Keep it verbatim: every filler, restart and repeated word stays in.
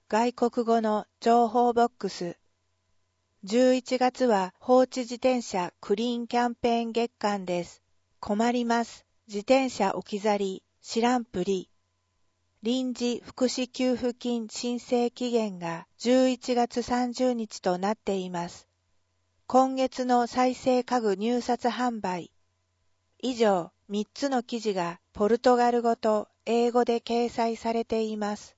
外国語の情報ボックス。じゅういちがつは放置自転車クリーンキャンペーン月間です。困ります。自転車置き去り、知らんぷり。臨時福祉給付金申請期限がじゅういちがつさんじゅうにちとなっています。今月の再生家具入札販売。以上みっつの記事がポルトガル語と英語で掲載されています。